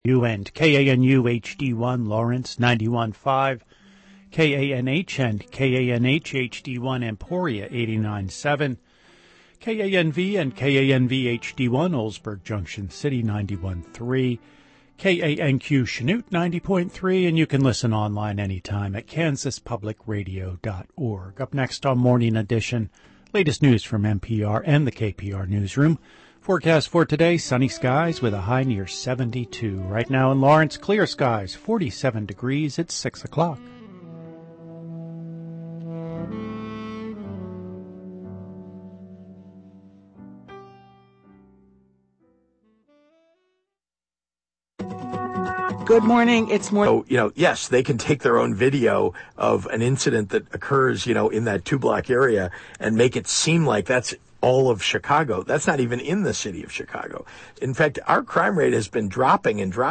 and KANU HD1 Lawrence 91.5, KANH and KANH HD1 Emporia 89.7, KANV and KANV HD1 Oldsburg Junction City 91.3, KANQ Chanute 90.3, and you can listen online anytime at kansaspublicradio.org. Up next on Morning Edition, latest news from NPR and the KPR Newsroom. Forecast for today, sunny skies with a high near 72. Right now in Lawrence, clear skies, 47 degrees. It's 6 o'clock. Good morning. It's more. So, yes, they can take their own video of an incident that occurs, in that 2-block area and make it seem like that's all of Chicago. That's not even in the city of Chicago. In fact, our crime rate has been dropping and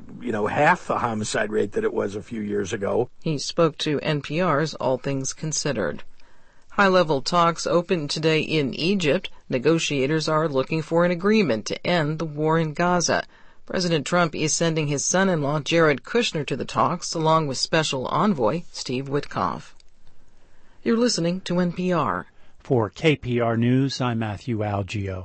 half the homicide rate that it was a few years ago. He spoke to NPR's All Things Considered. High-level talks opened today in Egypt. Negotiators are looking for an agreement to end the war in Gaza. President Trump is sending his son-in-law Jared Kushner to the talks, along with Special Envoy Steve Witkoff. You're listening to NPR. For KPR News, I'm Matthew Algio.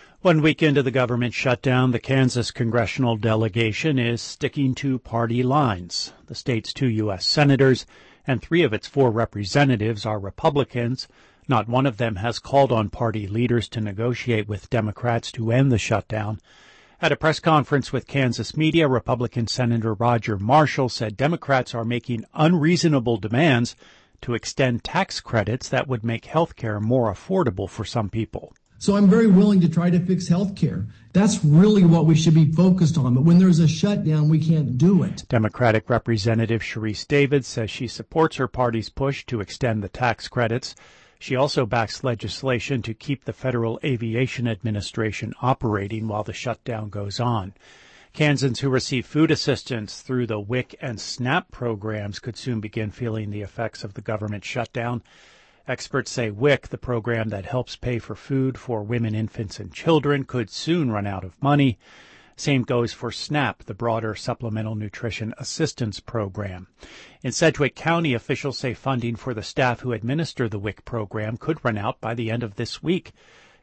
1 week into the government shutdown, the Kansas congressional delegation is sticking to party lines. The state's 2 U.S. senators and 3 of its 4 representatives are Republicans. Not one of them has called on party leaders to negotiate with Democrats to end the shutdown. At a press conference with Kansas media, Republican Senator Roger Marshall said Democrats are making unreasonable demands to extend tax credits that would make health care more affordable for some people. So I'm very willing to try to fix health care. That's really what we should be focused on. But when there's a shutdown, we can't do it. Democratic Representative Sharice Davids says she supports her party's push to extend the tax credits. She also backs legislation to keep the Federal Aviation Administration operating while the shutdown goes on. Kansans who receive food assistance through the WIC and SNAP programs could soon begin feeling the effects of the government shutdown. Experts say WIC, the program that helps pay for food for women, infants, and children, could soon run out of money. Same goes for SNAP, the broader Supplemental Nutrition Assistance Program. In Sedgwick County, officials say funding for the staff who administer the WIC program could run out by the end of this week.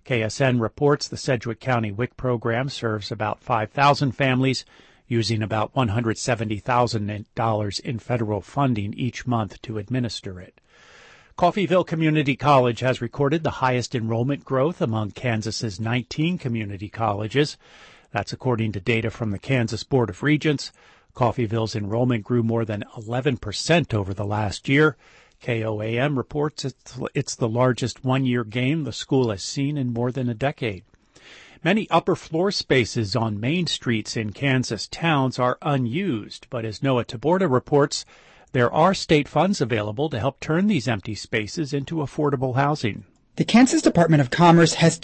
KSN reports the Sedgwick County WIC program serves about 5,000 families, using about $170,000 in federal funding each month to administer it. Coffeyville Community College has recorded the highest enrollment growth among Kansas's 19 community colleges. That's according to data from the Kansas Board of Regents. Coffeyville's enrollment grew more than 11% over the last year. KOAM reports it's the largest one-year gain the school has seen in more than a decade. Many upper floor spaces on main streets in Kansas towns are unused, but as Noah Taborda reports, there are state funds available to help turn these empty spaces into affordable housing. The Kansas Department of Commerce has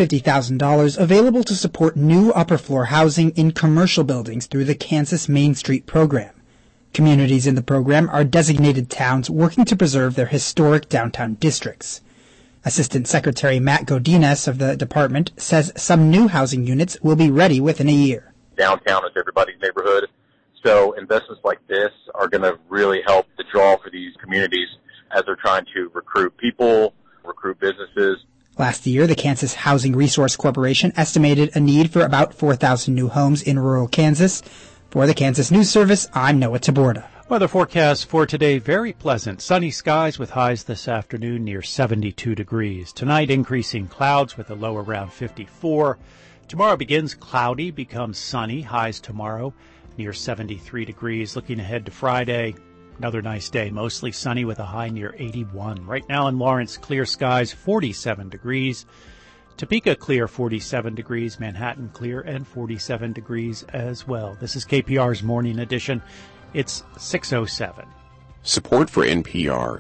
$250,000 available to support new upper floor housing in commercial buildings through the Kansas Main Street program. Communities in the program are designated towns working to preserve their historic downtown districts. Assistant Secretary Matt Godinez of the department says some new housing units will be ready within a year. Downtown is everybody's neighborhood, so investments like this are going to really help the draw for these communities as they're trying to recruit people, recruit businesses. Last year, the Kansas Housing Resource Corporation estimated a need for about 4,000 new homes in rural Kansas. For the Kansas News Service, I'm Noah Taborda. Weather forecast for today, very pleasant. Sunny skies with highs this afternoon near 72 degrees. Tonight, increasing clouds with a low around 54. Tomorrow begins cloudy, becomes sunny. Highs tomorrow near 73 degrees. Looking ahead to Friday, another nice day, mostly sunny with a high near 81. Right now in Lawrence, clear skies, 47 degrees. Topeka clear, 47 degrees. Manhattan clear and 47 degrees as well. This is KPR's Morning Edition. It's 6:07. Support for NPR.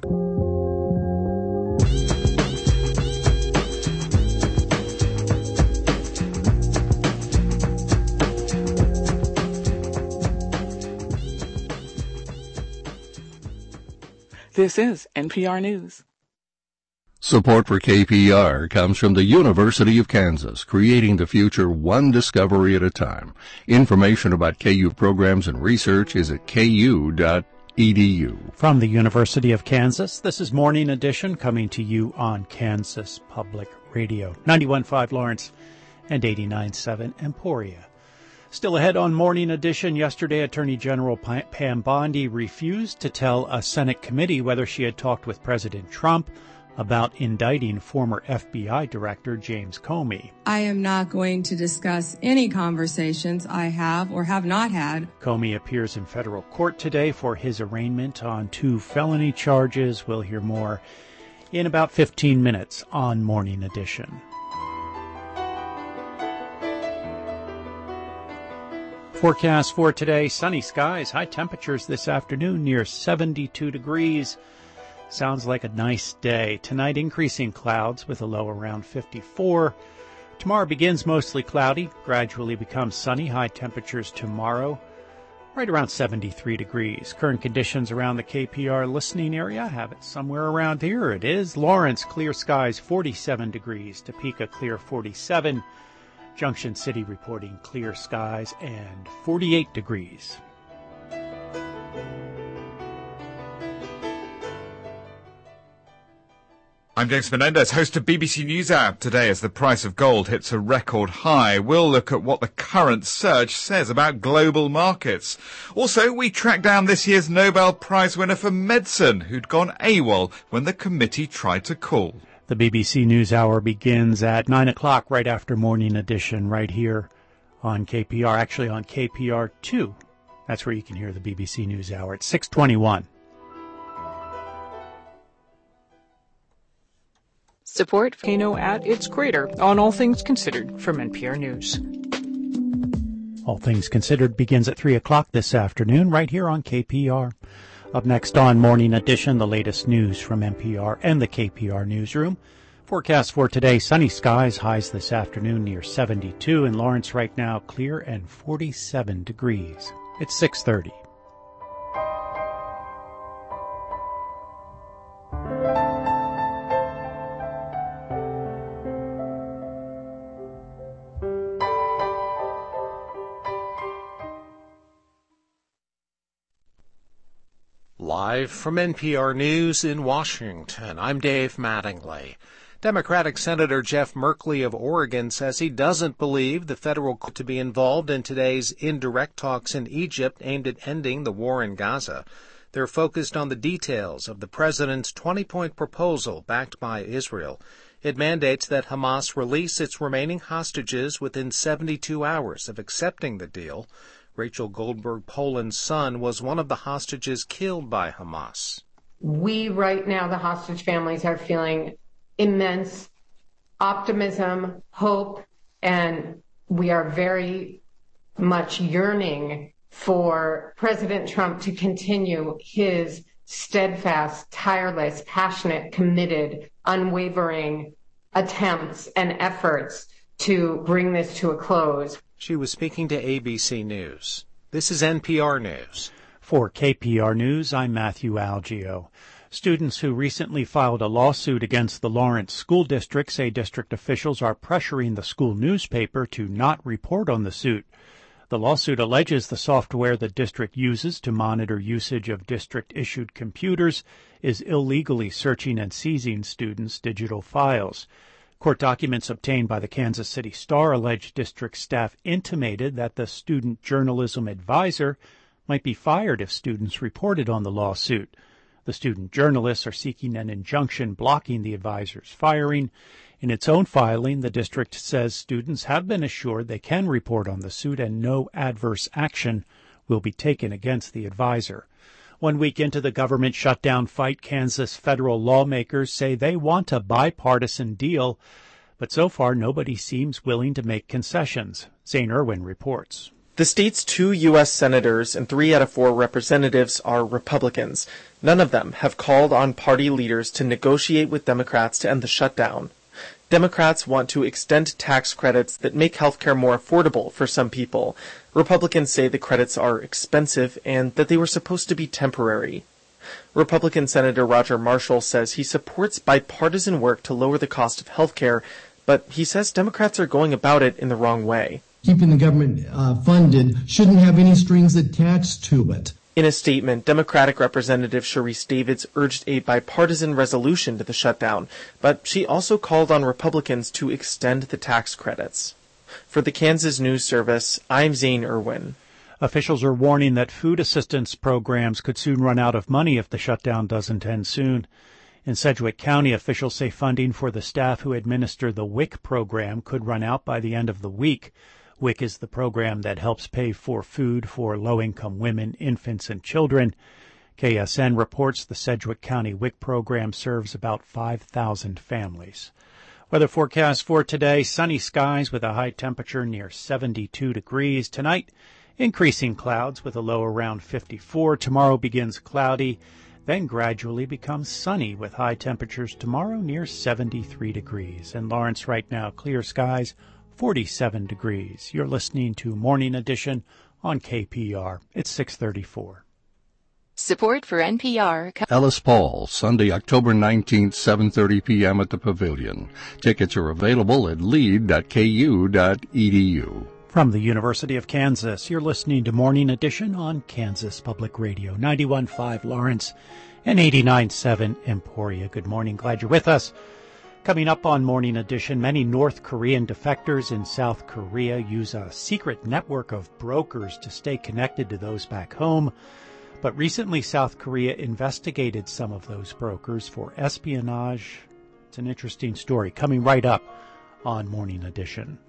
This is NPR News. Support for KPR comes from the University of Kansas, creating the future one discovery at a time. Information about KU programs and research is at ku.edu. From the University of Kansas, this is Morning Edition coming to you on Kansas Public Radio. 91.5 Lawrence and 89.7 Emporia. Still ahead on Morning Edition, yesterday Attorney General Pam Bondi refused to tell a Senate committee whether she had talked with President Trump about indicting former FBI Director James Comey. I am not going to discuss any conversations I have or have not had. Comey appears in federal court today for his arraignment on 2 felony charges. We'll hear more in about 15 minutes on Morning Edition. Forecast for today, sunny skies, high temperatures this afternoon near 72 degrees. Sounds like a nice day. Tonight, increasing clouds with a low around 54. Tomorrow begins mostly cloudy, gradually becomes sunny. High temperatures tomorrow, right around 73 degrees. Current conditions around the KPR listening area have it somewhere around here. It is Lawrence, clear skies, 47 degrees. Topeka, clear, 47. Junction City reporting clear skies and 48 degrees. I'm James Menendez, host of BBC NewsHour. Today, as the price of gold hits a record high, we'll look at what the current surge says about global markets. Also, we track down this year's Nobel Prize winner for medicine, who'd gone AWOL when the committee tried to call. The BBC NewsHour begins at 9 o'clock right after Morning Edition right here on KPR, actually on KPR 2. That's where you can hear the BBC NewsHour at 6:21. Support Kano at its greater on All Things Considered from NPR News. All Things Considered begins at 3 o'clock this afternoon right here on KPR. Up next on Morning Edition, the latest news from NPR and the KPR newsroom. Forecast for today, sunny skies, highs this afternoon near 72. In Lawrence right now, clear and 47 degrees. It's 6:30. Live from NPR News in Washington, I'm Dave Mattingly. Democratic Senator Jeff Merkley of Oregon says he doesn't believe the federal court to be involved in today's indirect talks in Egypt aimed at ending the war in Gaza. They're focused on the details of the president's 20-point proposal backed by Israel. It mandates that Hamas release its remaining hostages within 72 hours of accepting the deal. Rachel Goldberg Poland's son was one of the hostages killed by Hamas. We right now, the hostage families, are feeling immense optimism, hope, and we are very much yearning for President Trump to continue his steadfast, tireless, passionate, committed, unwavering attempts and efforts to bring this to a close. She was speaking to ABC News. This is NPR News. For KPR News, I'm Matthew Algio. Students who recently filed a lawsuit against the Lawrence School District say district officials are pressuring the school newspaper to not report on the suit. The lawsuit alleges the software the district uses to monitor usage of district-issued computers is illegally searching and seizing students' digital files. Court documents obtained by the Kansas City Star allege district staff intimated that the student journalism advisor might be fired if students reported on the lawsuit. The student journalists are seeking an injunction blocking the advisor's firing. In its own filing, the district says students have been assured they can report on the suit and no adverse action will be taken against the advisor. 1 week into the government shutdown fight, Kansas federal lawmakers say they want a bipartisan deal, but so far nobody seems willing to make concessions. Zane Irwin reports. The state's 2 U.S. senators and 3 out of 4 representatives are Republicans. None of them have called on party leaders to negotiate with Democrats to end the shutdown. Democrats want to extend tax credits that make healthcare more affordable for some people. Republicans say the credits are expensive and that they were supposed to be temporary. Republican Senator Roger Marshall says he supports bipartisan work to lower the cost of health care, but he says Democrats are going about it in the wrong way. Keeping the government funded shouldn't have any strings attached to it. In a statement, Democratic Representative Sharice Davids urged a bipartisan resolution to the shutdown, but she also called on Republicans to extend the tax credits. For the Kansas News Service, I'm Zane Irwin. Officials are warning that food assistance programs could soon run out of money if the shutdown doesn't end soon. In Sedgwick County, officials say funding for the staff who administer the WIC program could run out by the end of the week. WIC is the program that helps pay for food for low-income women, infants, and children. KSN reports the Sedgwick County WIC program serves about 5,000 families. Weather forecast for today, sunny skies with a high temperature near 72 degrees. Tonight, increasing clouds with a low around 54. Tomorrow begins cloudy, then gradually becomes sunny with high temperatures tomorrow near 73 degrees. In Lawrence right now, clear skies, 47 degrees. You're listening to Morning Edition on KPR. It's 6:34. Support for NPR. Ellis Paul, Sunday, October 19th, 7:30 p.m. at the Pavilion. Tickets are available at lead.ku.edu. From the University of Kansas, you're listening to Morning Edition on Kansas Public Radio, 91.5 Lawrence and 89.7 Emporia. Good morning. Glad you're with us. Coming up on Morning Edition, many North Korean defectors in South Korea use a secret network of brokers to stay connected to those back home. But recently, South Korea investigated some of those brokers for espionage. It's an interesting story coming right up on Morning Edition.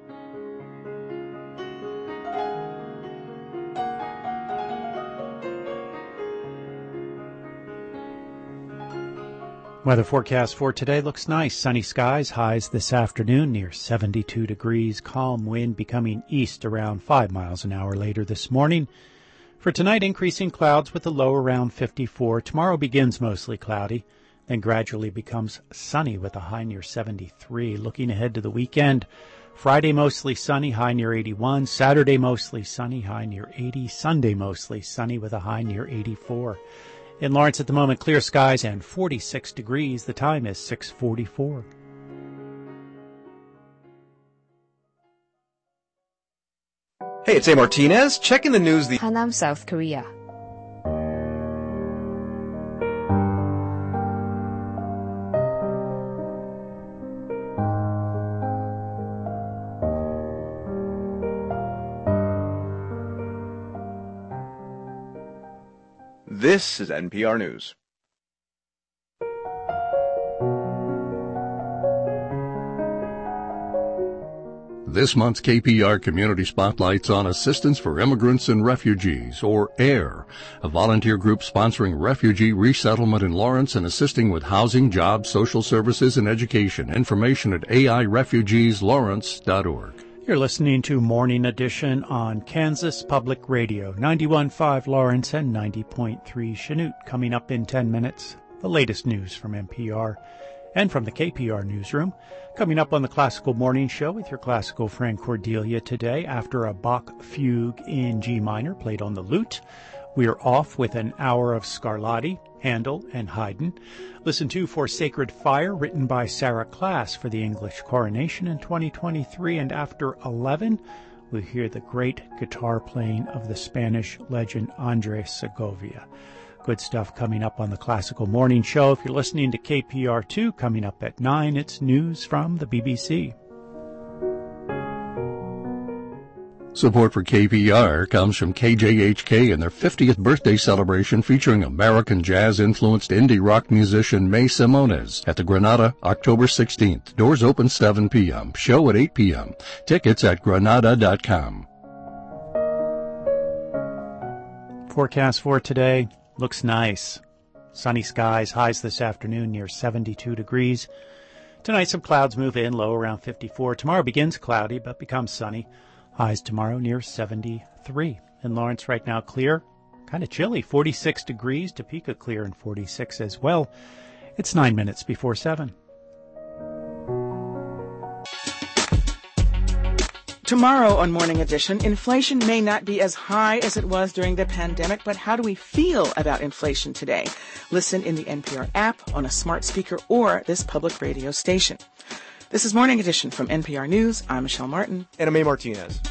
Weather forecast for today looks nice. Sunny skies, highs this afternoon near 72 degrees. Calm wind becoming east around 5 miles an hour later this morning. For tonight, increasing clouds with a low around 54. Tomorrow begins mostly cloudy, then gradually becomes sunny with a high near 73. Looking ahead to the weekend, Friday mostly sunny, high near 81. Saturday mostly sunny, high near 80. Sunday mostly sunny with a high near 84. In Lawrence at the moment, clear skies and 46 degrees. The time is 6:44. Hey, it's A. Martinez. Checking the news. Hanam, South Korea. This is NPR News. This month's KPR Community Spotlight's on Assistance for Immigrants and Refugees, or AIR, a volunteer group sponsoring refugee resettlement in Lawrence and assisting with housing, jobs, social services, and education. Information at airefugeeslawrence.org. You're listening to Morning Edition on Kansas Public Radio, 91.5 Lawrence and 90.3 Chanute. Coming up in 10 minutes, the latest news from NPR and from the KPR newsroom. Coming up on the Classical Morning Show with your classical friend Cordelia today, after a Bach fugue in G minor played on the lute, we're off with an hour of Scarlatti, Handel, and Haydn. Listen to For Sacred Fire, written by Sarah Klass for the English coronation in 2023. And after 11, we'll hear the great guitar playing of the Spanish legend Andres Segovia. Good stuff coming up on the Classical Morning Show. If you're listening to KPR2, coming up at 9, it's news from the BBC. Support for KPR comes from KJHK and their 50th birthday celebration featuring American jazz-influenced indie rock musician May Simones at the Granada, October 16th. Doors open 7 p.m. Show at 8 p.m. Tickets at granada.com. Forecast for today looks nice. Sunny skies, highs this afternoon near 72 degrees. Tonight some clouds move in, low around 54. Tomorrow begins cloudy but becomes sunny. Highs tomorrow near 73. In Lawrence right now clear, kind of chilly, 46 degrees. Topeka clear and 46 as well. It's 9 minutes before 7. Tomorrow on Morning Edition, inflation may not be as high as it was during the pandemic, but how do we feel about inflation today? Listen in the NPR app, on a smart speaker, or this public radio station. This is Morning Edition from NPR News. I'm Michelle Martin. And I'm A. Martinez.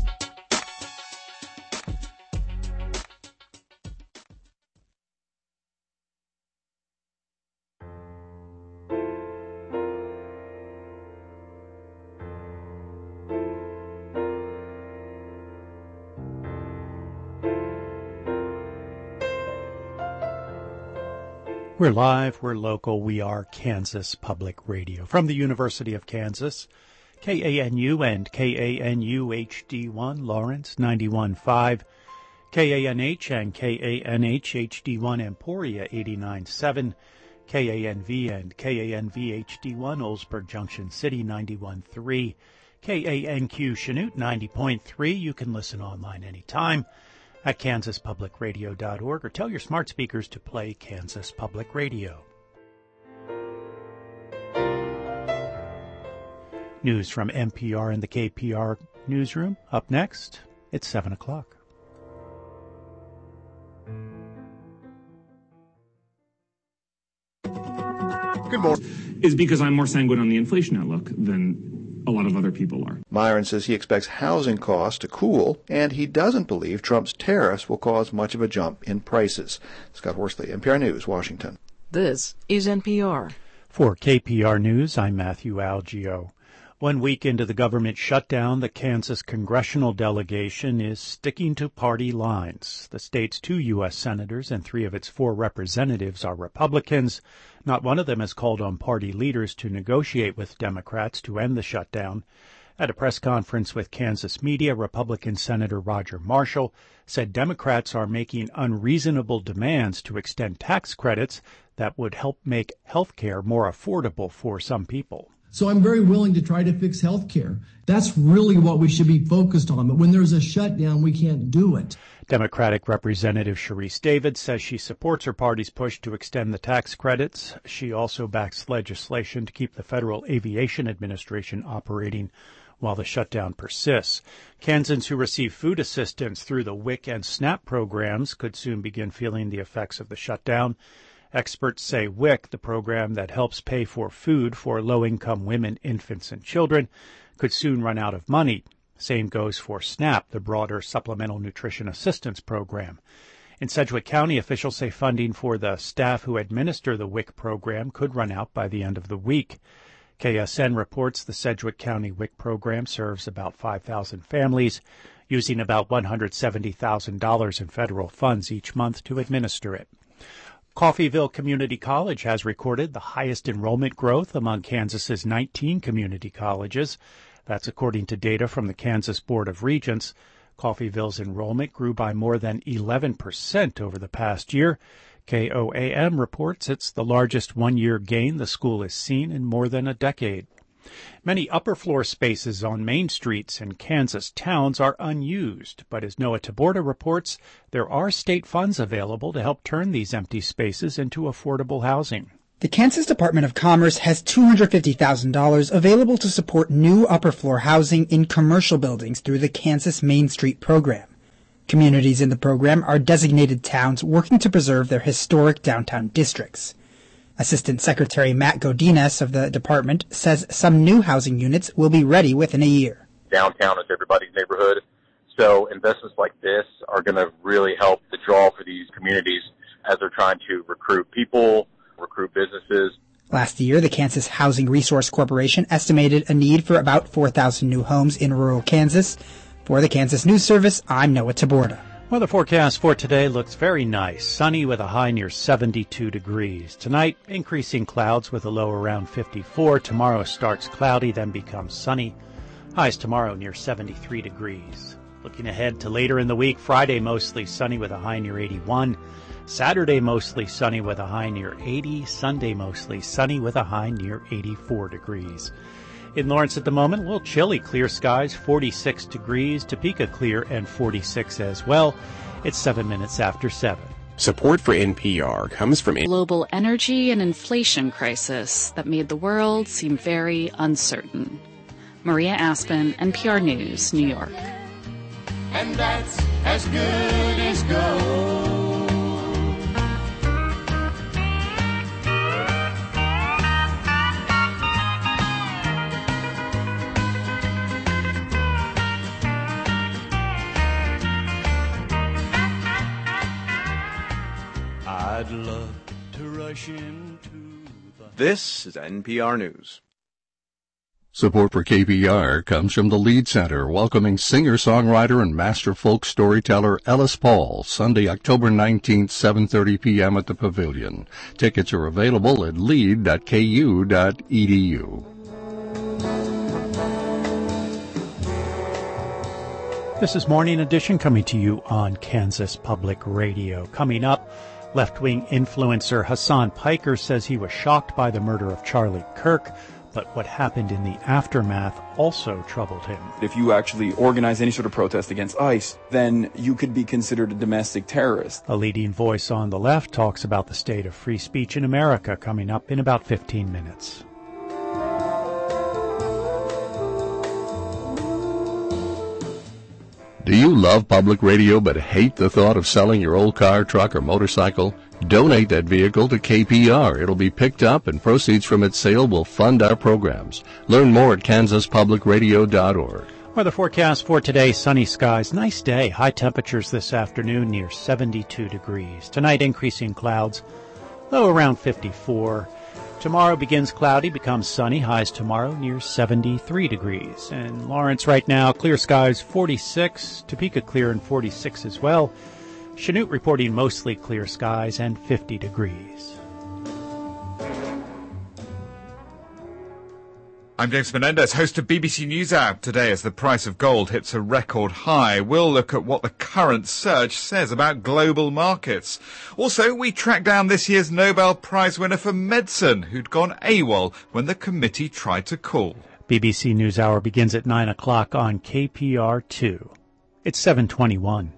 We're live, we're local, we are Kansas Public Radio. From the University of Kansas, KANU and KANU HD1, Lawrence 91.5, KANH and KANH HD1, Emporia 89.7, KANV and KANV HD1, Oldsburg Junction City 91.3, KANQ Chanute 90.3. You can listen online anytime at kansaspublicradio.org, or tell your smart speakers to play Kansas Public Radio. News from NPR and the KPR newsroom. Up next, it's 7 o'clock. Good morning. Is because I'm more sanguine on the inflation outlook than a lot of other people are. Myron says he expects housing costs to cool, and he doesn't believe Trump's tariffs will cause much of a jump in prices. Scott Horsley, NPR News, Washington. This is NPR. For KPR News, I'm Matthew Algio. 1 week into the government shutdown, the Kansas congressional delegation is sticking to party lines. The state's 2 U.S. senators and 3 of its 4 representatives are Republicans. Not one of them has called on party leaders to negotiate with Democrats to end the shutdown. At a press conference with Kansas media, Republican Senator Roger Marshall said Democrats are making unreasonable demands to extend tax credits that would help make health care more affordable for some people. So I'm very willing to try to fix health care. That's really what we should be focused on. But when there's a shutdown, we can't do it. Democratic Representative Sharice Davids says she supports her party's push to extend the tax credits. She also backs legislation to keep the Federal Aviation Administration operating while the shutdown persists. Kansans who receive food assistance through the WIC and SNAP programs could soon begin feeling the effects of the shutdown. Experts say WIC, the program that helps pay for food for low-income women, infants, and children, could soon run out of money. Same goes for SNAP, the broader Supplemental Nutrition Assistance Program. In Sedgwick County, officials say funding for the staff who administer the WIC program could run out by the end of the week. KSN reports the Sedgwick County WIC program serves about 5,000 families, using about $170,000 in federal funds each month to administer it. Coffeyville Community College has recorded the highest enrollment growth among Kansas's 19 community colleges. That's according to data from the Kansas Board of Regents. Coffeyville's enrollment grew by more than 11% over the past year. KOAM reports it's the largest one-year gain the school has seen in more than a decade. Many upper-floor spaces on main streets in Kansas towns are unused, but as Noah Taborda reports, there are state funds available to help turn these empty spaces into affordable housing. The Kansas Department of Commerce has $250,000 available to support new upper-floor housing in commercial buildings through the Kansas Main Street program. Communities in the program are designated towns working to preserve their historic downtown districts. Assistant Secretary Matt Godinez of the department says some new housing units will be ready within a year. Downtown is everybody's neighborhood, so investments like this are going to really help the draw for these communities as they're trying to recruit people, recruit businesses. Last year, the Kansas Housing Resource Corporation estimated a need for about 4,000 new homes in rural Kansas. For the Kansas News Service, I'm Noah Taborda. Well, the forecast for today looks very nice. Sunny with a high near 72 degrees. Tonight, increasing clouds with a low around 54. Tomorrow starts cloudy, then becomes sunny. Highs tomorrow near 73 degrees. Looking ahead to later in the week, Friday mostly sunny with a high near 81. Saturday mostly sunny with a high near 80. Sunday mostly sunny with a high near 84 degrees. In Lawrence at the moment, a little chilly, clear skies, 46 degrees. Topeka clear and 46 as well. It's 7 minutes after 7. Support for NPR comes from global energy and inflation crisis that made the world seem very uncertain. Maria Aspen, NPR News, New York. And that's as good as gold. I'd love to rush into the... This is NPR News. Support for KPR comes from the Lead Center, welcoming singer-songwriter and master folk storyteller Ellis Paul, Sunday, October 19th, 7:30 p.m. at the Pavilion. Tickets are available at lead.ku.edu. This is Morning Edition coming to you on Kansas Public Radio. Coming up, left-wing influencer Hassan Piker says he was shocked by the murder of Charlie Kirk, but what happened in the aftermath also troubled him. If you actually organize any sort of protest against ICE, then you could be considered a domestic terrorist. A leading voice on the left talks about the state of free speech in America, coming up in about 15 minutes. Do you love public radio but hate the thought of selling your old car, truck, or motorcycle? Donate that vehicle to KPR. It'll be picked up and proceeds from its sale will fund our programs. Learn more at kansaspublicradio.org. Weather forecast for today, sunny skies, nice day, high temperatures this afternoon near 72 degrees. Tonight increasing clouds, low around 54. Tomorrow begins cloudy, becomes sunny, highs tomorrow near 73 degrees. And Lawrence right now, clear skies 46, Topeka clear and 46 as well. Chanute reporting mostly clear skies and 50 degrees. I'm James Menendez, host of BBC NewsHour. Today, as the price of gold hits a record high, we'll look at what the current surge says about global markets. Also, we track down this year's Nobel Prize winner for medicine, who'd gone AWOL when the committee tried to call. BBC NewsHour begins at 9 o'clock on KPR2. It's 7:21.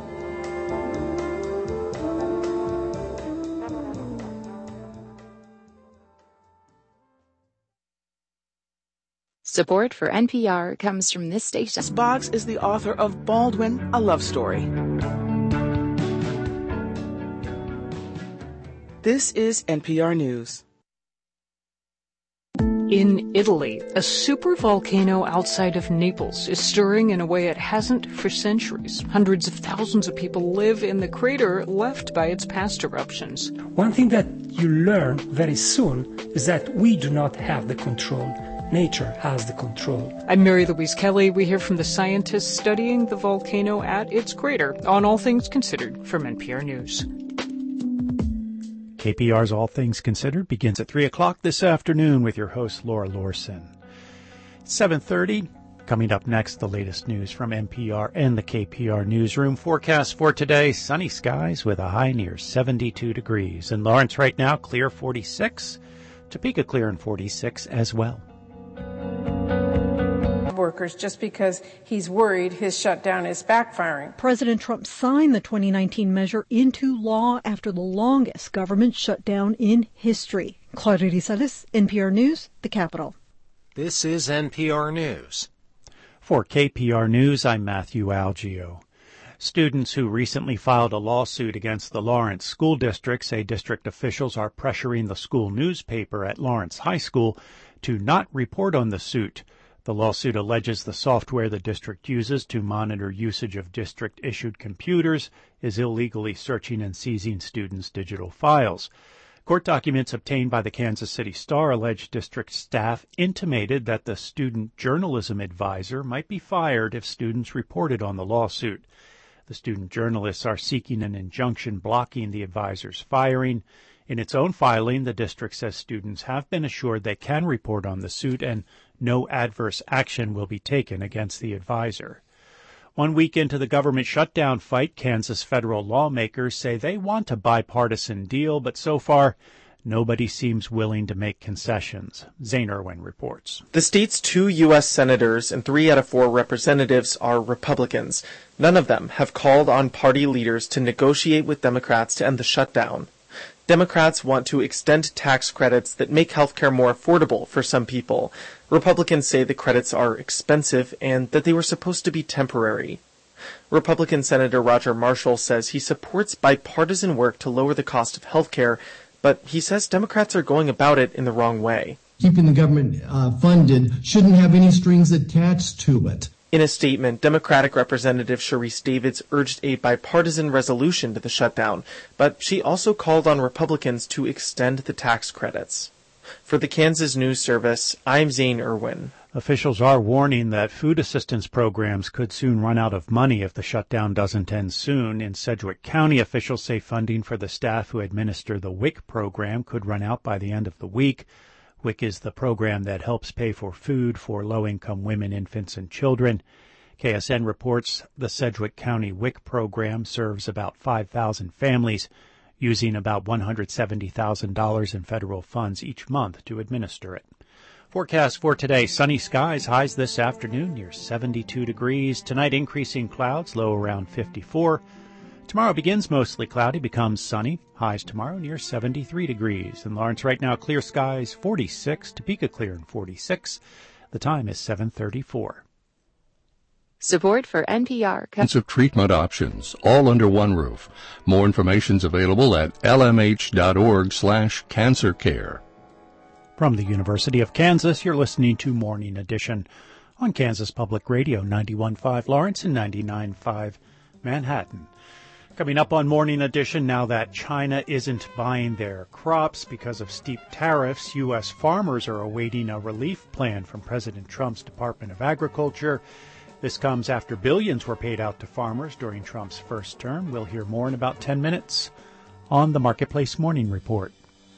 Support for NPR comes from this station. Boggs is the author of Baldwin, A Love Story. This is NPR News. In Italy, a supervolcano outside of Naples is stirring in a way it hasn't for centuries. Hundreds of thousands of people live in the crater left by its past eruptions. One thing that you learn very soon is that we do not have the control. Nature has the control. I'm Mary Louise Kelly. We hear from the scientists studying the volcano at its crater on All Things Considered from NPR News. KPR's All Things Considered begins at 3 o'clock this afternoon with your host, Laura Lorson. 7:30. Coming up next, the latest news from NPR and the KPR newsroom. Forecast for today, sunny skies with a high near 72 degrees. In Lawrence right now, clear 46. Topeka clear and 46 as well. Workers just because he's worried his shutdown is backfiring. President Trump signed the 2019 measure into law after the longest government shutdown in history. Claudia Rizales, NPR News, the Capitol. This is NPR News. For KPR News, I'm Matthew Algio. Students who recently filed a lawsuit against the Lawrence School District say district officials are pressuring the school newspaper at Lawrence High School to not report on the suit. The lawsuit alleges the software the district uses to monitor usage of district-issued computers is illegally searching and seizing students' digital files. Court documents obtained by the Kansas City Star allege district staff intimated that the student journalism advisor might be fired if students reported on the lawsuit. The student journalists are seeking an injunction blocking the advisor's firing. In its own filing, the district says students have been assured they can report on the suit and no adverse action will be taken against the advisor. 1 week into the government shutdown fight, Kansas federal lawmakers say they want a bipartisan deal, but so far, nobody seems willing to make concessions. Zane Irwin reports. The state's 2 U.S. senators and 3 out of 4 representatives are Republicans. None of them have called on party leaders to negotiate with Democrats to end the shutdown. Democrats want to extend tax credits that make healthcare more affordable for some people. Republicans say the credits are expensive and that they were supposed to be temporary. Republican Senator Roger Marshall says he supports bipartisan work to lower the cost of healthcare, but he says Democrats are going about it in the wrong way. Keeping the government funded shouldn't have any strings attached to it. In a statement, Democratic Representative Sharice Davids urged a bipartisan resolution to the shutdown, but she also called on Republicans to extend the tax credits. For the Kansas News Service, I'm Zane Irwin. Officials are warning that food assistance programs could soon run out of money if the shutdown doesn't end soon. In Sedgwick County, officials say funding for the staff who administer the WIC program could run out by the end of the week. WIC is the program that helps pay for food for low-income women, infants, and children. KSN reports the Sedgwick County WIC program serves about 5,000 families, using about $170,000 in federal funds each month to administer it. Forecast for today, sunny skies, highs this afternoon near 72 degrees. Tonight, increasing clouds, low around 54. Tomorrow begins mostly cloudy, becomes sunny. Highs tomorrow near 73 degrees. In Lawrence right now, clear skies, 46. Topeka clear and 46. The time is 7:34. Support for NPR. Of treatment options, all under one roof. More information's available at lmh.org/cancercare. From the University of Kansas, you're listening to Morning Edition on Kansas Public Radio, 91.5 Lawrence and 99.5 Manhattan. Coming up on Morning Edition, now that China isn't buying their crops because of steep tariffs, U.S. farmers are awaiting a relief plan from President Trump's Department of Agriculture. This comes after billions were paid out to farmers during Trump's first term. We'll hear more in about 10 minutes on the Marketplace Morning Report.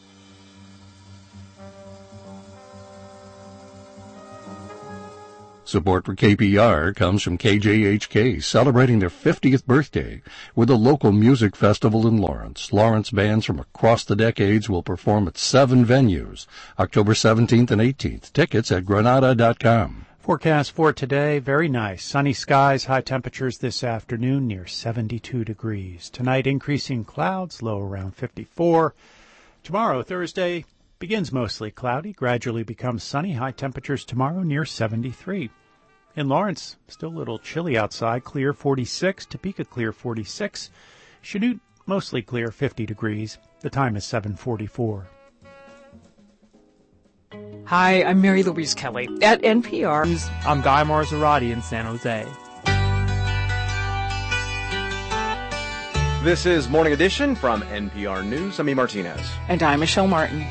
Support for KPR comes from KJHK, celebrating their 50th birthday with a local music festival in Lawrence. Lawrence bands from across the decades will perform at 7 venues, October 17th and 18th. Tickets at granada.com. Forecast for today, very nice. Sunny skies, high temperatures this afternoon near 72 degrees. Tonight, increasing clouds, low around 54. Tomorrow, Thursday, begins mostly cloudy, gradually becomes sunny. High temperatures tomorrow near 73. In Lawrence, still a little chilly outside, clear 46. Topeka clear 46. Chanute mostly clear 50 degrees. The time is 7:44. Hi, I'm Mary Louise Kelly at NPR. I'm Guy Marzorati in San Jose. This is Morning Edition from NPR News. I'm E. Martinez. And I'm Michelle Martin.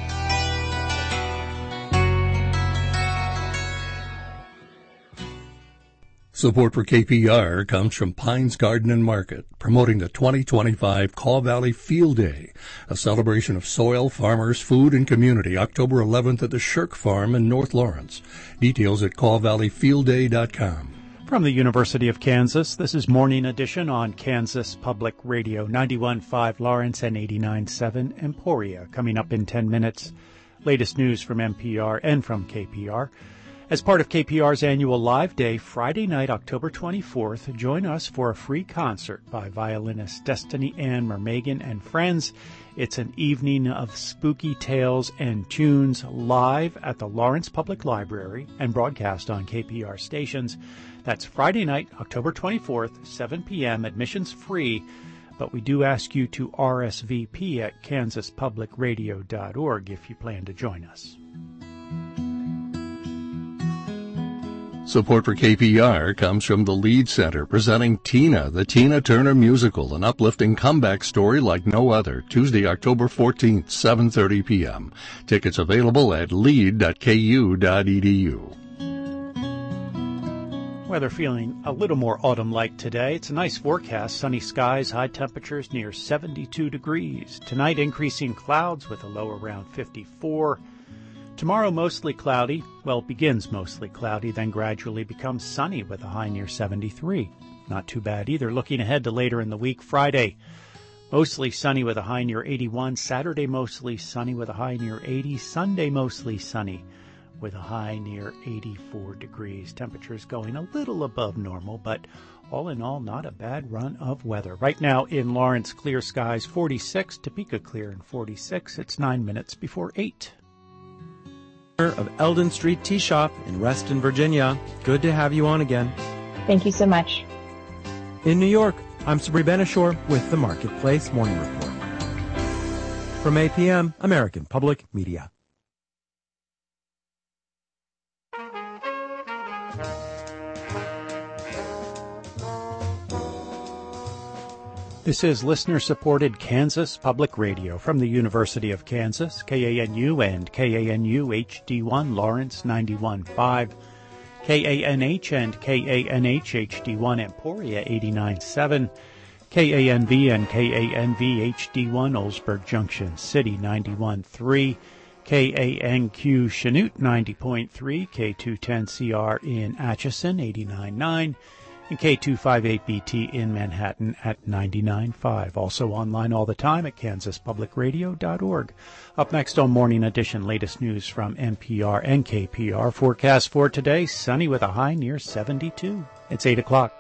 Support for KPR comes from Pines Garden and Market, promoting the 2025 Kaw Valley Field Day, a celebration of soil, farmers, food, and community, October 11th at the Shirk Farm in North Lawrence. Details at kawvalleyfieldday.com. From the University of Kansas, this is Morning Edition on Kansas Public Radio, 91.5 Lawrence and 89.7 Emporia. Coming up in 10 minutes, latest news from NPR and from KPR. As part of KPR's annual Live Day, Friday night, October 24th, join us for a free concert by violinist Destiny Ann Mermagan and friends. It's an evening of spooky tales and tunes live at the Lawrence Public Library and broadcast on KPR stations. That's Friday night, October 24th, 7 p.m., admissions free, but we do ask you to RSVP at kansaspublicradio.org if you plan to join us. Support for KPR comes from the Lead Center, presenting Tina, the Tina Turner Musical, an uplifting comeback story like no other, Tuesday, October 14th, 7:30 p.m. Tickets available at lead.ku.edu. Weather feeling a little more autumn-like today. It's a nice forecast, sunny skies, high temperatures near 72 degrees. Tonight, increasing clouds with a low around 54. Tomorrow, mostly cloudy. Well, begins mostly cloudy, then gradually becomes sunny with a high near 73. Not too bad either. Looking ahead to later in the week, Friday, mostly sunny with a high near 81. Saturday, mostly sunny with a high near 80. Sunday, mostly sunny with a high near 84 degrees. Temperatures going a little above normal, but All in all, not a bad run of weather. Right now in Lawrence, clear skies 46, Topeka clear and 46. It's 9 minutes before 8. Of Eldon Street Tea Shop in Reston, Virginia. Good to have you on again. Thank you so much. In New York, I'm Sabri Benishore with the Marketplace Morning Report. From APM, American Public Media. This is listener-supported Kansas Public Radio from the University of Kansas, KANU and KANU HD1 Lawrence 91.5, KANH and KANH HD1 Emporia 89.7, KANV and KANV HD1 Oldsburg Junction City 91.3, KANQ Chanute 90.3, K210CR in Atchison 89.9, and K258BT in Manhattan at 99.5. Also online all the time at kansaspublicradio.org. Up next on Morning Edition, latest news from NPR and KPR. Forecast for today, sunny with a high near 72. It's 8 o'clock.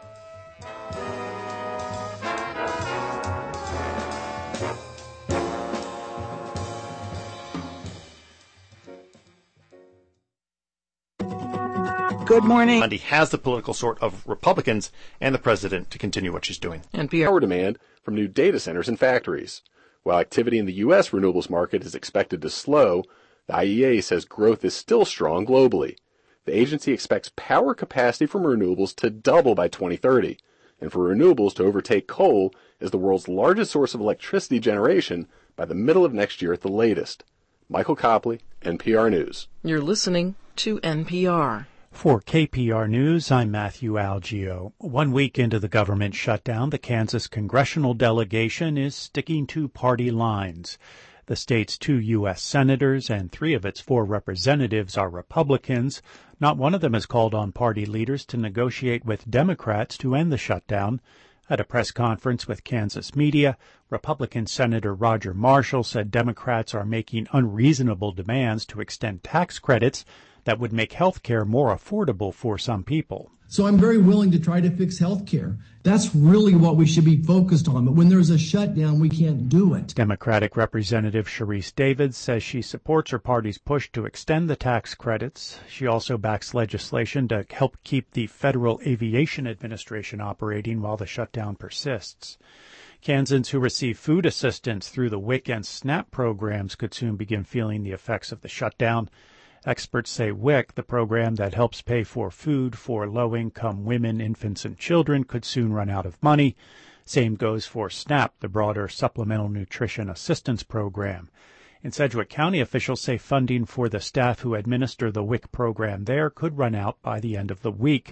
Good morning. Monday has the political support of Republicans and the president to continue what she's doing. NPR power demand from new data centers and factories. While activity in the U.S. renewables market is expected to slow, the IEA says growth is still strong globally. The agency expects power capacity from renewables to double by 2030, and for renewables to overtake coal as the world's largest source of electricity generation by the middle of next year at the latest. Michael Copley, NPR News. You're listening to NPR. For KPR News, I'm Matthew Algio. 1 week into the government shutdown, the Kansas congressional delegation is sticking to party lines. The state's 2 U.S. senators and 3 of its 4 representatives are Republicans. Not one of them has called on party leaders to negotiate with Democrats to end the shutdown. At a press conference with Kansas media, Republican Senator Roger Marshall said Democrats are making unreasonable demands to extend tax credits that would make health care more affordable for some people. So I'm very willing to try to fix health care. That's really what we should be focused on. But when there's a shutdown, we can't do it. Democratic Representative Sharice Davids says she supports her party's push to extend the tax credits. She also backs legislation to help keep the Federal Aviation Administration operating while the shutdown persists. Kansans who receive food assistance through the WIC and SNAP programs could soon begin feeling the effects of the shutdown. Experts say WIC, the program that helps pay for food for low-income women, infants, and children, could soon run out of money. Same goes for SNAP, the broader Supplemental Nutrition Assistance Program. In Sedgwick County, officials say funding for the staff who administer the WIC program there could run out by the end of the week.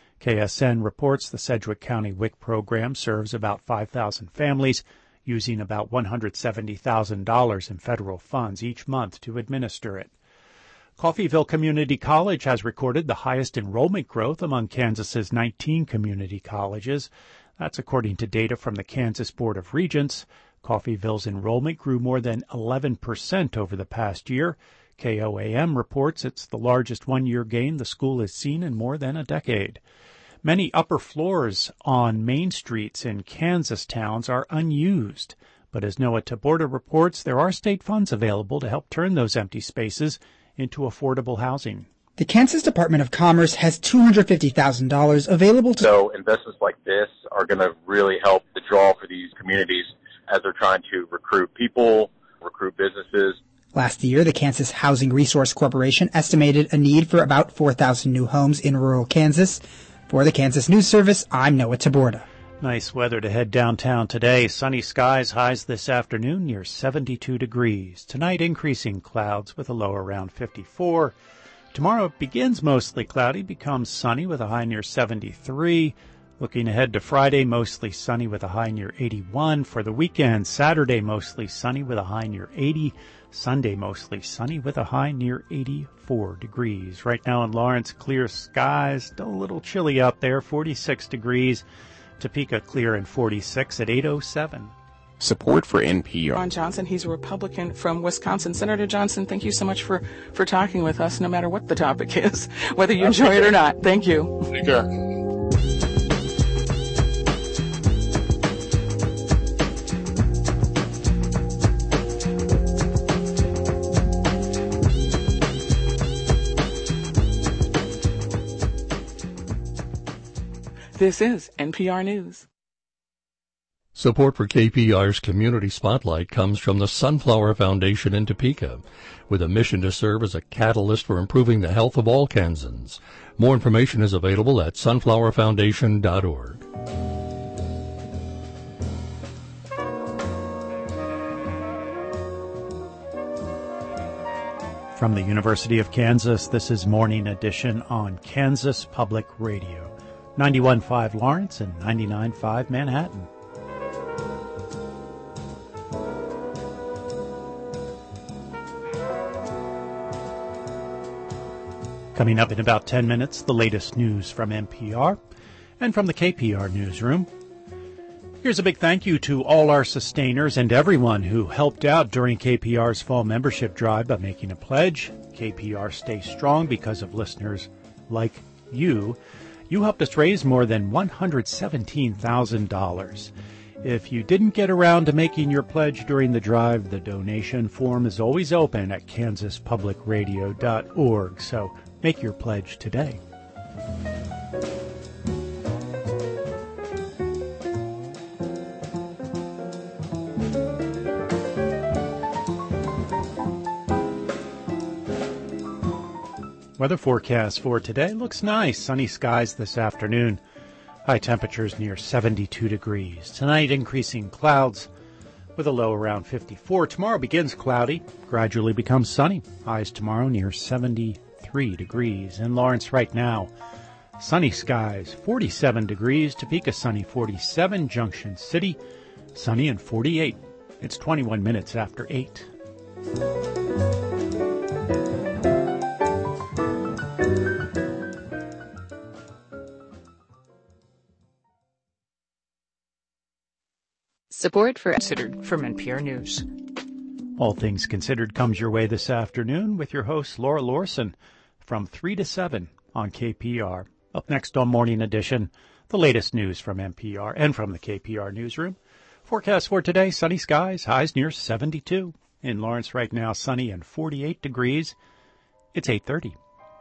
KSN reports the Sedgwick County WIC program serves about 5,000 families, using about $170,000 in federal funds each month to administer it. Coffeyville Community College has recorded the highest enrollment growth among Kansas's 19 community colleges. That's according to data from the Kansas Board of Regents. Coffeyville's enrollment grew more than 11% over the past year. KOAM reports it's the largest one-year gain the school has seen in more than a decade. Many upper floors on main streets in Kansas towns are unused. But as Noah Taborda reports, there are state funds available to help turn those empty spaces into affordable housing. The Kansas Department of Commerce has $250,000 available to... So investments like this are going to really help the draw for these communities as they're trying to recruit people, recruit businesses. Last year, the Kansas Housing Resource Corporation estimated a need for about 4,000 new homes in rural Kansas. For the Kansas News Service, I'm Noah Taborda. Nice weather to head downtown today. Sunny skies, highs this afternoon near 72 degrees. Tonight, increasing clouds with a low around 54. Tomorrow it begins mostly cloudy, becomes sunny with a high near 73. Looking ahead to Friday, mostly sunny with a high near 81. For the weekend, Saturday mostly sunny with a high near 80. Sunday mostly sunny with a high near 84 degrees. Right now in Lawrence, clear skies, still a little chilly out there, 46 degrees. Topeka clear and 46 at 8:07. Support for NPR. Ron Johnson, he's a Republican from Wisconsin. Senator Johnson, thank you so much for talking with us, no matter what the topic is, whether you enjoy it or not. Thank you. Take care. This is NPR News. Support for KPR's Community Spotlight comes from the Sunflower Foundation in Topeka, with a mission to serve as a catalyst for improving the health of all Kansans. More information is available at sunflowerfoundation.org. From the University of Kansas, this is Morning Edition on Kansas Public Radio, 91.5 Lawrence and 99.5 Manhattan. Coming up in about 10 minutes, the latest news from NPR and from the KPR newsroom. Here's a big thank you to all our sustainers and everyone who helped out during KPR's fall membership drive by making a pledge. KPR stays strong because of listeners like you. You helped us raise more than $117,000. If you didn't get around to making your pledge during the drive, the donation form is always open at kansaspublicradio.org, so make your pledge today. Weather forecast for today looks nice. Sunny skies this afternoon. High temperatures near 72 degrees. Tonight, increasing clouds with a low around 54. Tomorrow begins cloudy, gradually becomes sunny. Highs tomorrow near 73 degrees. In Lawrence right now, sunny skies, 47 degrees. Topeka sunny, 47. Junction City sunny and 48. It's 21 minutes after 8. Support for Considered from NPR News. All Things Considered comes your way this afternoon with your host Laura Lorson from 3 to 7 on KPR. Up next on Morning Edition, the latest news from NPR and from the KPR newsroom. Forecast for today, sunny skies, highs near 72. In Lawrence right now, sunny and 48 degrees. It's 8:30.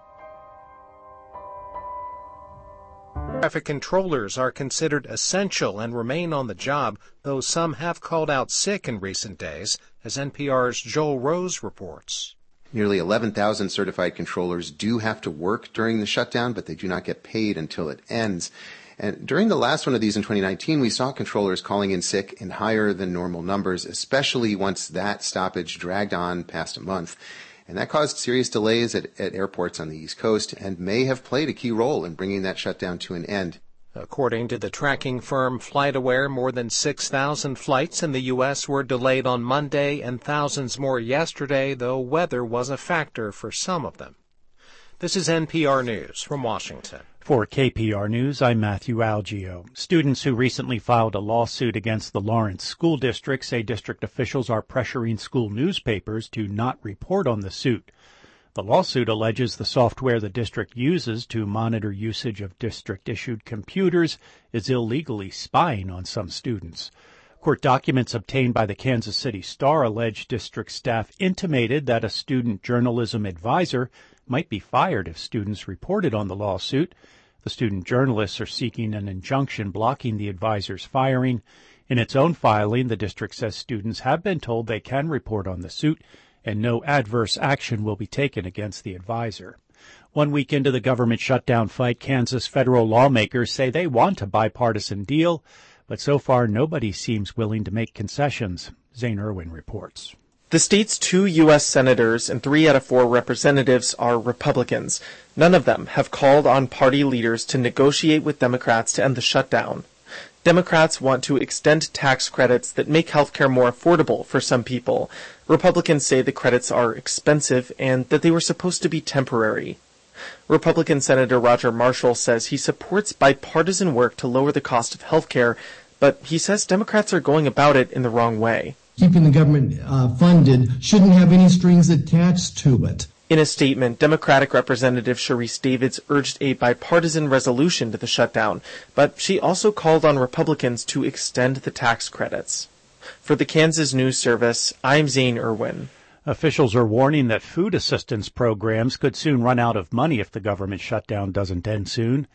Traffic controllers are considered essential and remain on the job, though some have called out sick in recent days, as NPR's Joel Rose reports. Nearly 11,000 certified controllers do have to work during the shutdown, but they do not get paid until it ends. And during the last one of these in 2019, we saw controllers calling in sick in higher than normal numbers, especially once that stoppage dragged on past a month. And that caused serious delays at airports on the East Coast and may have played a key role in bringing that shutdown to an end. According to the tracking firm FlightAware, more than 6,000 flights in the U.S. were delayed on Monday and thousands more yesterday, though weather was a factor for some of them. This is NPR News from Washington. For KPR News, I'm Matthew Algio. Students who recently filed a lawsuit against the Lawrence School District say district officials are pressuring school newspapers to not report on the suit. The lawsuit alleges the software the district uses to monitor usage of district-issued computers is illegally spying on some students. Court documents obtained by the Kansas City Star allege district staff intimated that a student journalism advisor might be fired if students reported on the lawsuit. The student journalists are seeking an injunction blocking the advisor's firing. In its own filing, the district says students have been told they can report on the suit and no adverse action will be taken against the advisor. 1 week into the government shutdown fight, Kansas federal lawmakers say they want a bipartisan deal, but so far nobody seems willing to make concessions. Zane Irwin reports. The state's 2 U.S. senators and 3 out of 4 representatives are Republicans. None of them have called on party leaders to negotiate with Democrats to end the shutdown. Democrats want to extend tax credits that make health care more affordable for some people. Republicans say the credits are expensive and that they were supposed to be temporary. Republican Senator Roger Marshall says he supports bipartisan work to lower the cost of health care, but he says Democrats are going about it in the wrong way. Keeping the government funded shouldn't have any strings attached to it. In a statement, Democratic Representative Sharice Davids urged a bipartisan resolution to the shutdown, but she also called on Republicans to extend the tax credits. For the Kansas News Service, I'm Zane Irwin. Officials are warning that food assistance programs could soon run out of money if the government shutdown doesn't end soon.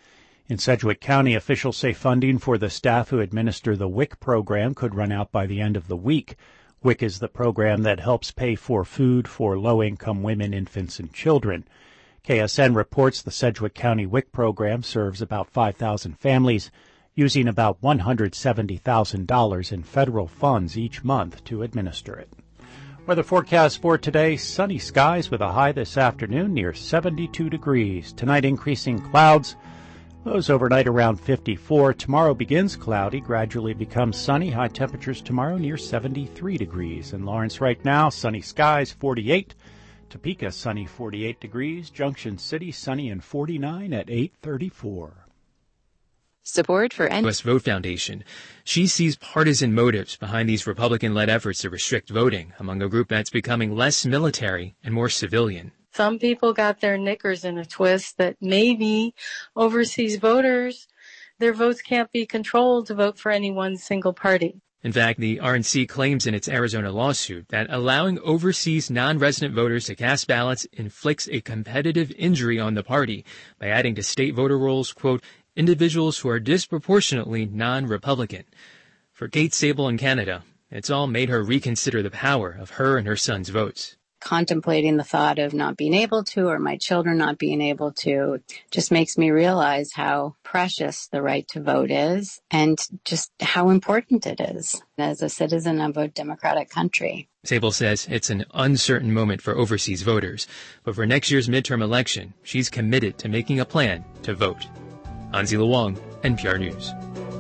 In Sedgwick County, officials say funding for the staff who administer the WIC program could run out by the end of the week. WIC is the program that helps pay for food for low-income women, infants, and children. KSN reports the Sedgwick County WIC program serves about 5,000 families, using about $170,000 in federal funds each month to administer it. Weather forecast for today, sunny skies with a high this afternoon near 72 degrees. Tonight, increasing clouds. Lows overnight around 54. Tomorrow begins cloudy, gradually becomes sunny. High temperatures tomorrow near 73 degrees. In Lawrence right now, sunny skies, 48. Topeka, sunny, 48 degrees. Junction City, sunny and 49 at 8:34. Support for U.S. Vote Foundation. She sees partisan motives behind these Republican-led efforts to restrict voting among a group that's becoming less military and more civilian. Some people got their knickers in a twist that maybe overseas voters, their votes can't be controlled to vote for any one single party. In fact, the RNC claims in its Arizona lawsuit that allowing overseas non-resident voters to cast ballots inflicts a competitive injury on the party by adding to state voter rolls, quote, individuals who are disproportionately non-Republican. For Kate Sable in Canada, it's all made her reconsider the power of her and her son's votes. Contemplating the thought of not being able to, or my children not being able to, just makes me realize how precious the right to vote is and just how important it is as a citizen of a democratic country. Sable says it's an uncertain moment for overseas voters, but for next year's midterm election, she's committed to making a plan to vote. Anzi Luong, NPR News.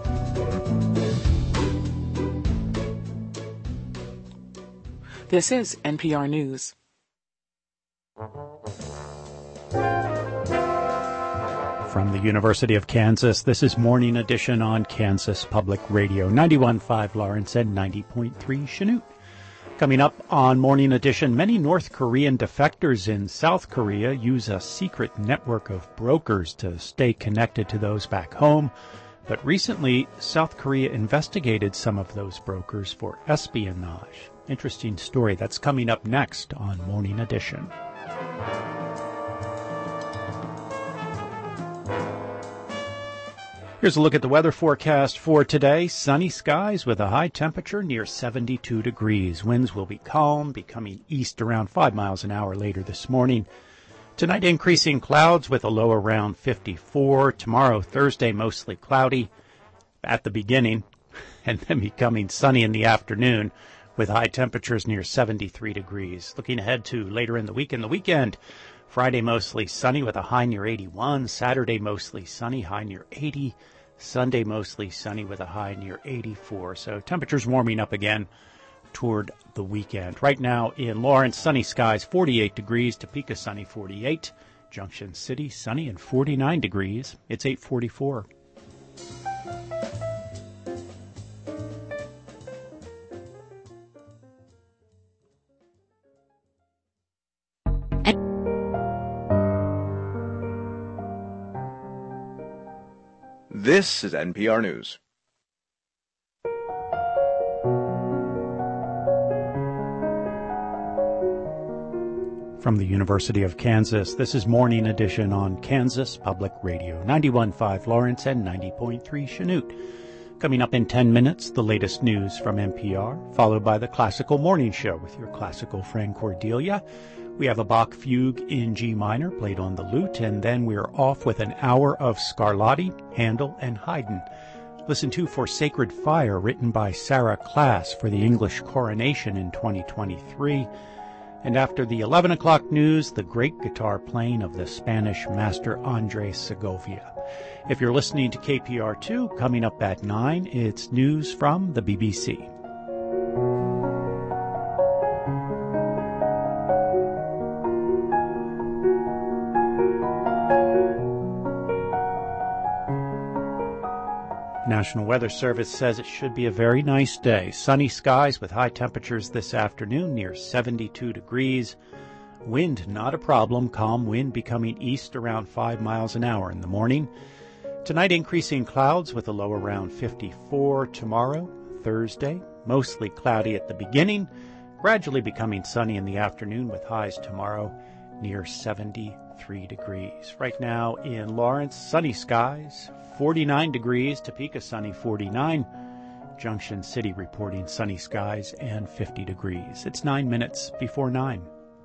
This is NPR News. From the University of Kansas, this is Morning Edition on Kansas Public Radio, 91.5 Lawrence and 90.3 Chanute. Coming up on Morning Edition, many North Korean defectors in South Korea use a secret network of brokers to stay connected to those back home. But recently, South Korea investigated some of those brokers for espionage. Interesting story. That's coming up next on Morning Edition. Here's a look at the weather forecast for today. Sunny skies with a high temperature near 72 degrees. Winds will be calm, becoming east around 5 miles an hour later this morning. Tonight, increasing clouds with a low around 54. Tomorrow, Thursday, mostly cloudy at the beginning, and then becoming sunny in the afternoon with high temperatures near 73 degrees. Looking ahead to later in the week and the weekend, Friday mostly sunny with a high near 81. Saturday mostly sunny, high near 80. Sunday mostly sunny with a high near 84. So temperatures warming up again toward the weekend. Right now in Lawrence, sunny skies, 48 degrees. Topeka, sunny, 48. Junction City, sunny and 49 degrees. It's 8:44. This is NPR News. From the University of Kansas, this is Morning Edition on Kansas Public Radio, 91.5 Lawrence and 90.3 Chanute. Coming up in 10 minutes, the latest news from NPR, followed by the Classical Morning Show with your classical friend Cordelia. We have a Bach fugue in G minor played on the lute, and then we're off with an hour of Scarlatti, Handel, and Haydn. Listen to For Sacred Fire, written by Sarah Klass for the English coronation in 2023. And after the 11 o'clock news, the great guitar playing of the Spanish master Andrés Segovia. If you're listening to KPR2, coming up at 9, it's news from the BBC. National Weather Service says it should be a very nice day. Sunny skies with high temperatures this afternoon near 72 degrees. Wind not a problem. Calm wind becoming east around 5 miles an hour in the morning. Tonight, increasing clouds with a low around 54. Tomorrow, Thursday, mostly cloudy at the beginning, gradually becoming sunny in the afternoon with highs tomorrow near 73. 3 degrees. Right now in Lawrence, sunny skies, 49 degrees. Topeka, sunny, 49. Junction City reporting sunny skies and 50 degrees. It's 9 minutes before 9.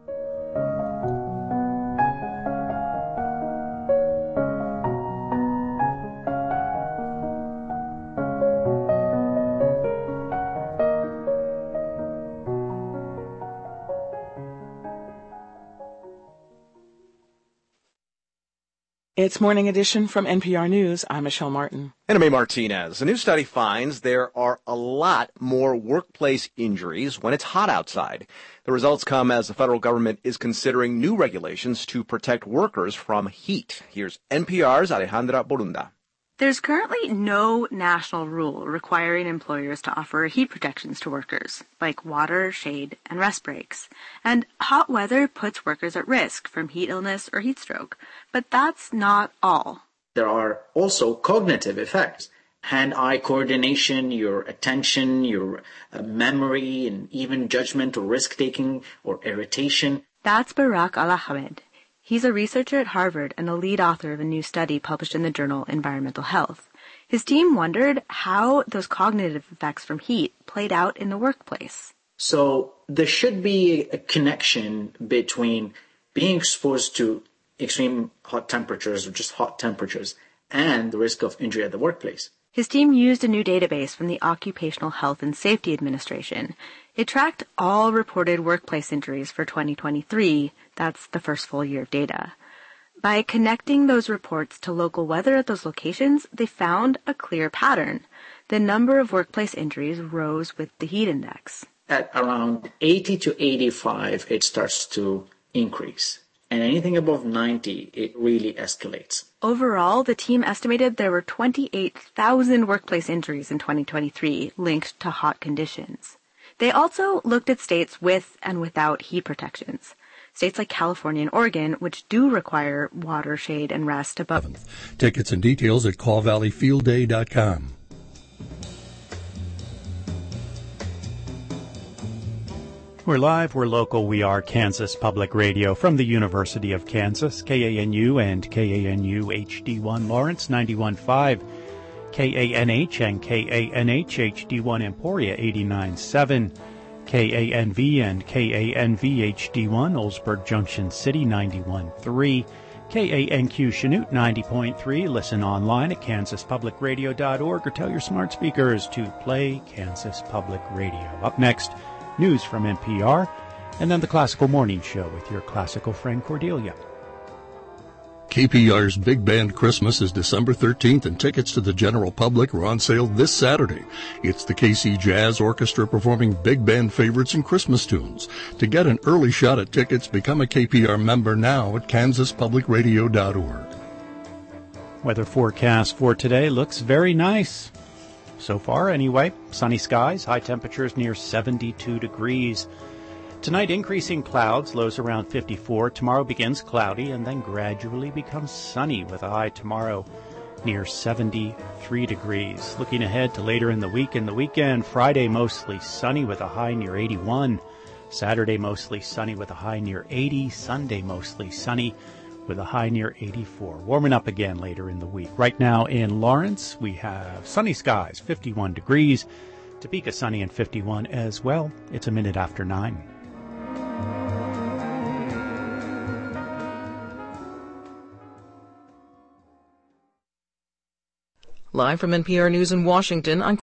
It's Morning Edition from NPR News. I'm Michelle Martin. And I'm A. Martinez. A new study finds there are a lot more workplace injuries when it's hot outside. The results come as the federal government is considering new regulations to protect workers from heat. Here's NPR's Alejandra Borunda. There's currently no national rule requiring employers to offer heat protections to workers, like water, shade, and rest breaks. And hot weather puts workers at risk from heat illness or heat stroke. But that's not all. There are also cognitive effects. Hand-eye coordination, your attention, your memory, and even judgment or risk-taking or irritation. That's Barak Al-Ahmed. He's a researcher at Harvard and the lead author of a new study published in the journal Environmental Health. His team wondered how those cognitive effects from heat played out in the workplace. So there should be a connection between being exposed to extreme hot temperatures or just hot temperatures and the risk of injury at the workplace. His team used a new database from the Occupational Health and Safety Administration. It tracked all reported workplace injuries for 2023. That's the first full year of data. By connecting those reports to local weather at those locations, they found a clear pattern. The number of workplace injuries rose with the heat index. At around 80 to 85, it starts to increase. And anything above 90, it really escalates. Overall, the team estimated there were 28,000 workplace injuries in 2023 linked to hot conditions. They also looked at states with and without heat protections. States like California and Oregon, which do require water, shade, and rest above. Tickets and details at callvalleyfieldday.com. We're live, we're local, we are Kansas Public Radio from the University of Kansas, KANU and KANU HD1 Lawrence 91.5, KANH and KANH HD1 Emporia 89.7, KANV and KANV HD1 Oldsburg Junction City 91.3, KANQ Chanute 90.3. Listen online at kansaspublicradio.org or tell your smart speakers to play Kansas Public Radio. Up next, news from NPR, and then the Classical Morning Show with your classical friend Cordelia. KPR's Big Band Christmas is December 13th, and tickets to the general public are on sale this Saturday. It's the KC Jazz Orchestra performing big band favorites and Christmas tunes. To get an early shot at tickets, become a KPR member now at kansaspublicradio.org. Weather forecast for today looks very nice. So far, anyway. Sunny skies, high temperatures near 72 degrees. Tonight, increasing clouds, lows around 54. Tomorrow begins cloudy and then gradually becomes sunny with a high tomorrow near 73 degrees. Looking ahead to later in the week and the weekend, Friday mostly sunny with a high near 81. Saturday mostly sunny with a high near 80. Sunday mostly sunny with a high near 84. Warming up again later in the week. Right now in Lawrence, we have sunny skies, 51 degrees. Topeka sunny and 51 as well. It's a minute after 9. Live from NPR News in Washington, I'm